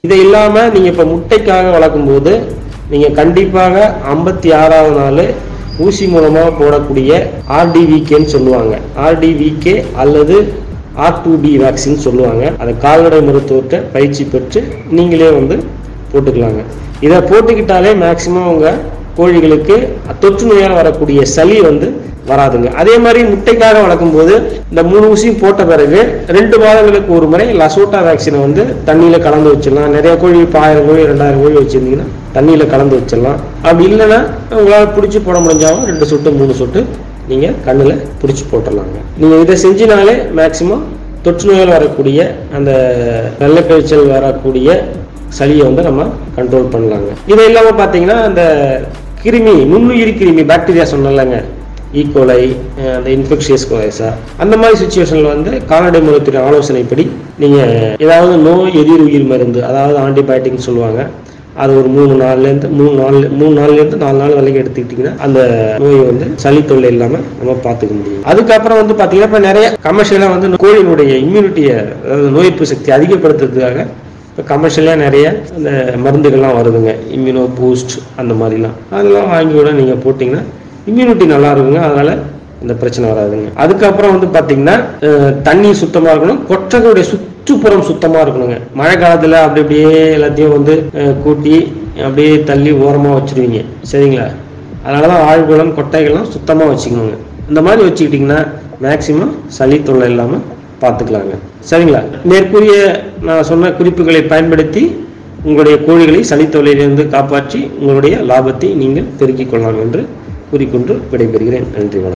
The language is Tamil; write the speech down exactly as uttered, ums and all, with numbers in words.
இதை இல்லாமல் நீங்கள் இப்போ முட்டைக்காக வளர்க்கும் போது நீங்கள் கண்டிப்பாக ஐம்பத்தி ஆறாவது நாள் ஊசி மூலமாக போடக்கூடிய ஆர்டிவிகேன்னு சொல்லுவாங்க. ஆர்டிவிகே அல்லது ஆர் டூ டி வேக்சின் சொல்லுவாங்க. அதை கால்நடை மருத்துவத்தை பயிற்சி பெற்று நீங்களே வந்து போட்டுக்கலாங்க. இதை போட்டுக்கிட்டாலே மேக்சிமம் உங்கள் கோழிகளுக்கு தொற்று நோயால் வரக்கூடிய சளி வந்து வராதுங்க. அதே மாதிரி முட்டைக்காக வளர்க்கும் போது இந்த மூணு ஊசியும் போட்ட பிறகு ரெண்டு மாதங்களுக்கு ஒரு முறை லசோட்டா வேக்சினை வந்து தண்ணியில கலந்து வச்சிடலாம். நிறைய கோழி இப்போ ஆயிரம் கோழி ரெண்டாயிரம் கோழி வச்சிருந்தீங்கன்னா தண்ணியில கலந்து வச்சிடலாம். அப்படி இல்லைன்னா உங்களால் பிடிச்சி போட முடிஞ்சாலும் ரெண்டு சொட்டு மூணு சொட்டு நீங்க கண்ணில் பிடிச்சி போட்டுடலாங்க. நீங்க இதை செஞ்சினாலே மேக்சிமம் தொற்று நோயால் வரக்கூடிய அந்த வெள்ளை கழிச்சல் வரக்கூடிய சளியை வந்து நம்ம கண்ட்ரோல் பண்ணலாங்க. இதை இல்லாமல் பார்த்தீங்கன்னா அந்த கிருமி நுண்ணுயிரி கிருமி பாக்டீரியா சொன்னலங்க, ஈகோலை, அந்த இன்ஃபெக்ஷியஸ் கொலைசா, அந்த மாதிரி சுச்சுவேஷனில் வந்து கால்நடை மருத்துவ ஆலோசனைப்படி நீங்கள் ஏதாவது நோய் எதிர் உயிர் மருந்து, அதாவது ஆன்டிபயோட்டிக்னு சொல்லுவாங்க, அது ஒரு மூணு நாள்லேருந்து மூணு நாள் மூணு நாள்லேருந்து நாலு நாள் வரைக்கும் எடுத்துக்கிட்டிங்கன்னா அந்த நோயை வந்து சளி தொல்லை இல்லாமல் நம்ம பார்த்துக்க முடியும். அதுக்கப்புறம் வந்து பார்த்தீங்கன்னா இப்போ நிறைய கமர்ஷியலாக வந்து கோழியினுடைய இம்யூனிட்டியை, அதாவது நோய் எதிர்ப்பு சக்தி அதிகப்படுத்துறதுக்காக இப்போ கமர்ஷியலாக நிறைய அந்த மருந்துகள்லாம் வருதுங்க, இம்யூனோ பூஸ்ட் அந்த மாதிரிலாம். அதெல்லாம் வாங்கி கூட நீங்கள் போட்டிங்கன்னா இம்யூனிட்டி நல்லா இருக்குங்க. அதனால இந்த பிரச்சனை வராதுங்க. அதுக்கப்புறம் வந்து பார்த்தீங்கன்னா தண்ணி சுத்தமாக இருக்கணும், கொட்டகையுடைய சுற்றுப்புறம் சுத்தமாக இருக்கணுங்க. மழை காலத்தில் அப்படி அப்படியே எல்லாத்தையும் வந்து கூட்டி அப்படியே தள்ளி ஓரமாக வச்சுருவீங்க, சரிங்களா? அதனால தான் ஆழ்குளம் கொட்டைகள்லாம் சுத்தமாக வச்சுக்கணுங்க. இந்த மாதிரி வச்சுக்கிட்டிங்கன்னா மேக்சிமம் சளி தொல்லை இல்லாமல் பார்த்துக்கலாங்க, சரிங்களா? மேற்கூறிய நான் சொன்ன குறிப்புகளை பயன்படுத்தி உங்களுடைய கோழிகளை சளி தொல்லையிலிருந்து காப்பாற்றி உங்களுடைய லாபத்தை நீங்கள் பெருக்கிக் கொள்ளலாம் என்று கூறிக்கொண்டு விடைபெறுகிறேன். நன்றி, வணக்கம்.